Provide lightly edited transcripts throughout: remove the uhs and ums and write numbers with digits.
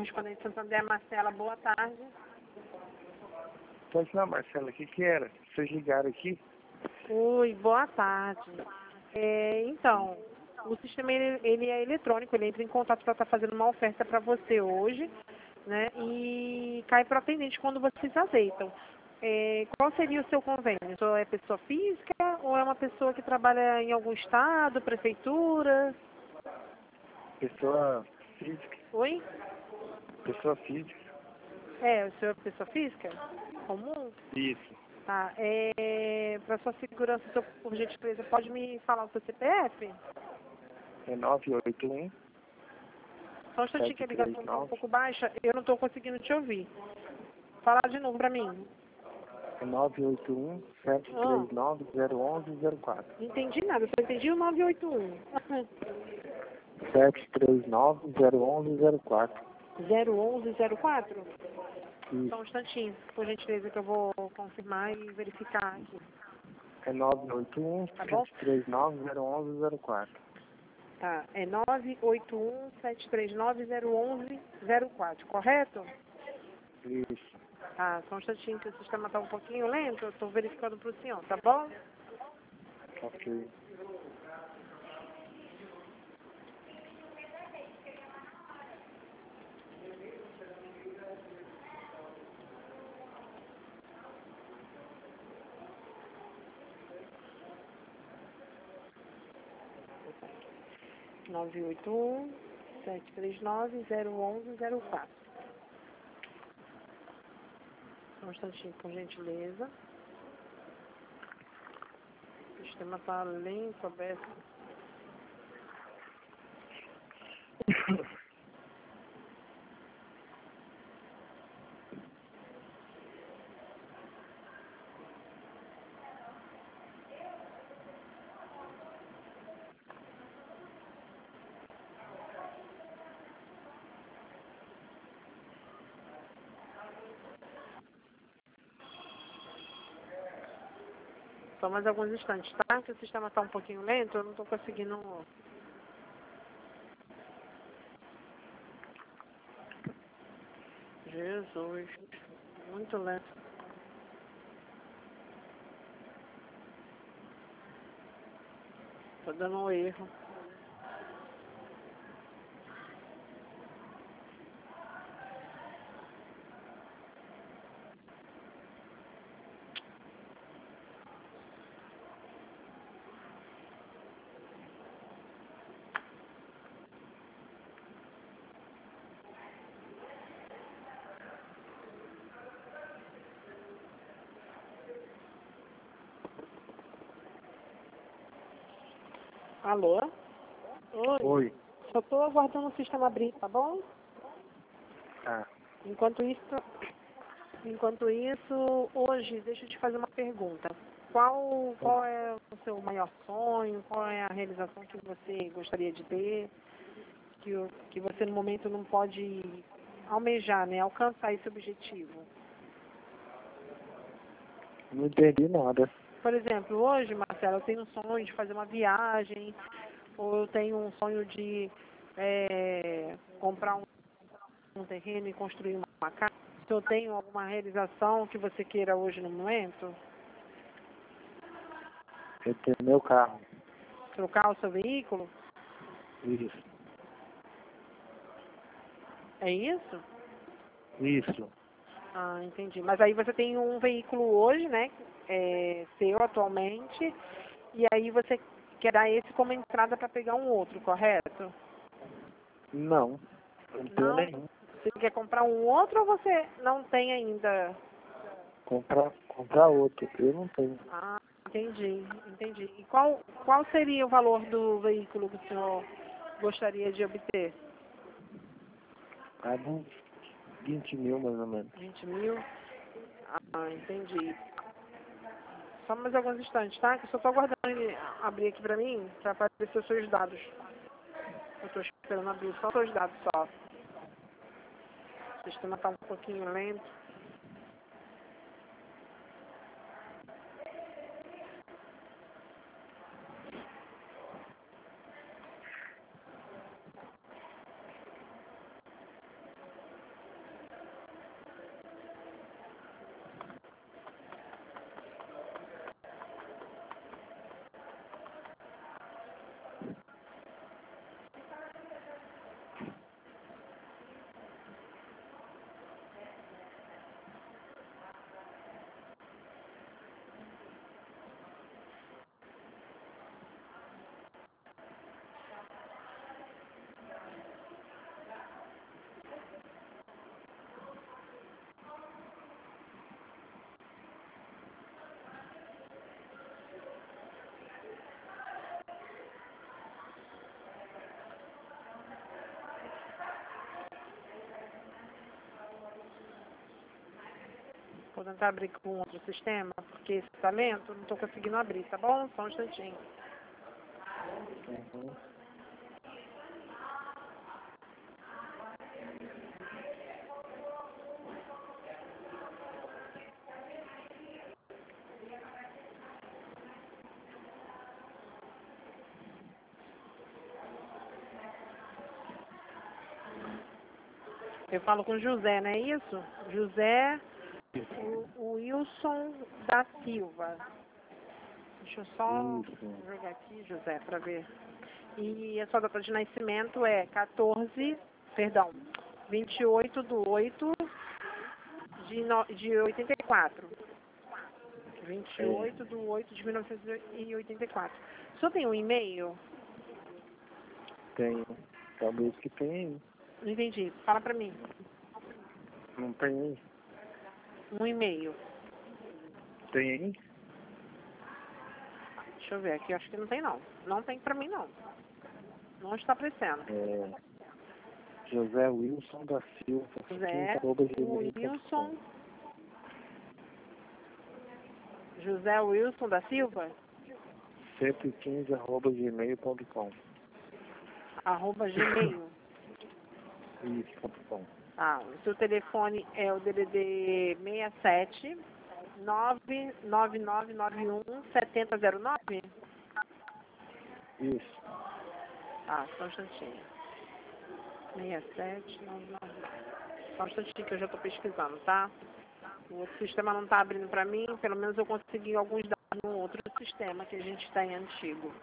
correspondente Santander, Marcela, boa tarde. Pois não, Marcela, o que era? Vocês ligaram aqui? Oi, boa tarde. Então, o sistema ele é eletrônico, ele entra em contato para estar fazendo uma oferta para você hoje, né? E cai para o atendente quando vocês aceitam. Qual seria o seu convênio? O senhor é pessoa física ou é uma pessoa que trabalha em algum estado, prefeitura? Pessoa física. Oi? Pessoa física. O senhor é pessoa física? Comum? Isso. Tá, para sua segurança, senhor, por gentileza, pode me falar o seu CPF? É 981. Só um instantinho que a ligação está um pouco baixa, eu não estou conseguindo te ouvir. Fala de novo para mim. É 981 739 01104. Não entendi nada, só entendi o 981. 739 01104. 01104? Isso. Só um instantinho, por gentileza, que eu vou confirmar e verificar aqui. É 981 Tá bom? 739 01104. Tá, é 981-739-0104, correto? Isso. Tá, só um instantinho que o sistema está um pouquinho lento, eu estou verificando para o senhor, tá bom? Ok. Nove oito um 739-0104. Só um instantinho, por gentileza. O sistema está lento, aberto. Só mais alguns instantes, tá? Que o sistema está um pouquinho lento, eu não estou conseguindo... Jesus, muito lento. Tô dando um erro. Alô? Oi. Oi. Só estou aguardando o sistema abrir, tá bom? Tá. Enquanto isso, hoje, deixa eu te fazer uma pergunta. Qual é o seu maior sonho? Qual é a realização que você gostaria de ter? Que você, no momento, não pode almejar, né? Alcançar esse objetivo. Não entendi nada. Por exemplo, hoje, Marcelo, eu tenho um sonho de fazer uma viagem, ou eu tenho um sonho de comprar um terreno e construir uma casa. Se eu tenho alguma realização que você queira hoje no momento? Eu tenho meu carro. Trocar o seu veículo? Isso. É isso? Isso. Ah, entendi. Mas aí você tem um veículo hoje, né? Seu atualmente, e aí você quer dar esse como entrada para pegar um outro, correto? Não. Eu não tenho Não? nenhum. Você quer comprar um outro ou você não tem ainda? Comprar outro. Eu não tenho. Ah, entendi. E qual seria o valor do veículo que o senhor gostaria de obter? Há uns 20 mil, mais ou menos. 20 mil? Ah, entendi. Só mais alguns instantes, tá? Que eu só estou aguardando ele abrir aqui pra mim, para aparecer os seus dados. Eu estou esperando abrir só os seus dados só. O sistema está um pouquinho lento. Vou tentar abrir com outro sistema, porque esse tá lento, não tô conseguindo abrir, tá bom? Só um instantinho. Uhum. Eu falo com José, não é isso? José o Wilson da Silva. Deixa eu só Isso. jogar aqui, José, para ver. E a sua data de nascimento é 28 de 84. 28 de 8 de 1984. O senhor tem um e-mail? Tem. Talvez que tenha. Não entendi. Fala pra mim. Não tem aí? Um e-mail. Tem aí? Deixa eu ver aqui. Acho que não tem, não. Não tem pra mim, não. Não está aparecendo. É, José Wilson da Silva. José 15@gmail.com. Wilson. José Wilson da Silva? 115@gmail.com. @gmail. Isso.com. Ah, o seu telefone é o DDD 67 99991 7009? Isso. Ah, só um instantinho. 67 999. Só um instantinho que eu já estou pesquisando, tá? O outro sistema não está abrindo para mim, pelo menos eu consegui alguns dados no outro sistema que a gente está em antigo.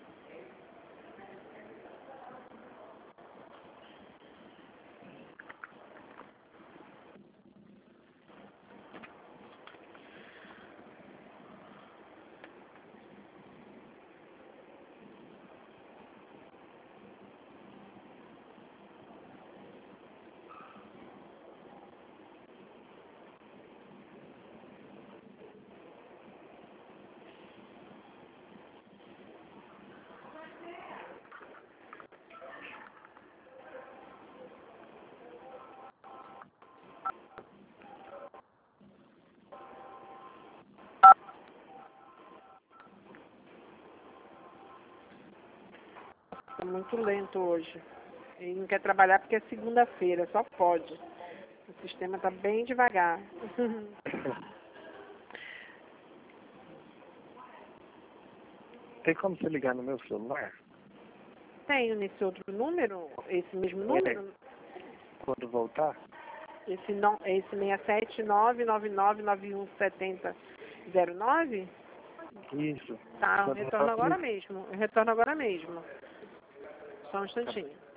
Está muito lento hoje. Ele não quer trabalhar porque é segunda-feira, só pode. O sistema está bem devagar. Tem como você ligar no meu celular? Tenho nesse outro número, esse mesmo número, Quando voltar? esse 67 99991 7009? Isso. Tá, eu Quando retorno voltar, agora mesmo. Eu retorno agora mesmo. Só um instantinho.